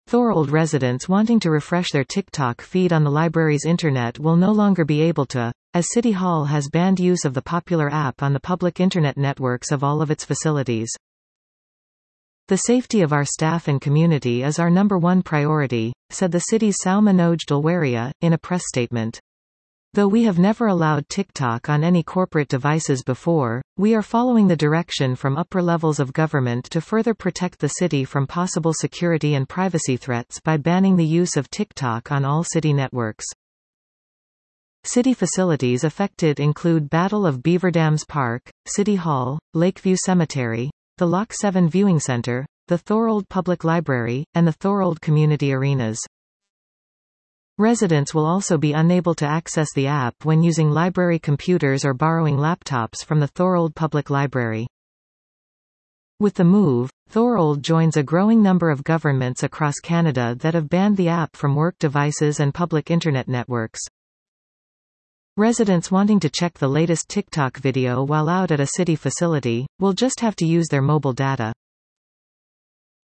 Thorold residents wanting to refresh their TikTok feed on the library's internet will no longer be able to, as City Hall has banned use of the popular app on the public internet networks of all of its facilities. The safety of our staff and community is our number one priority, said the city's Sau Manoj Dulwaria, in a press statement. Though we have never allowed TikTok on any corporate devices before, we are following the direction from upper levels of government to further protect the city from possible security and privacy threats by banning the use of TikTok on all city networks. City facilities affected include Battle of Beaver Dams Park, City Hall, Lakeview Cemetery, the Lock 7 Viewing Center, the Thorold Public Library, and the Thorold Community Arenas. Residents will also be unable to access the app when using library computers or borrowing laptops from the Thorold Public Library. With the move, Thorold joins a growing number of governments across Canada that have banned the app from work devices and public internet networks. Residents wanting to check the latest TikTok video while out at a city facility will just have to use their mobile data.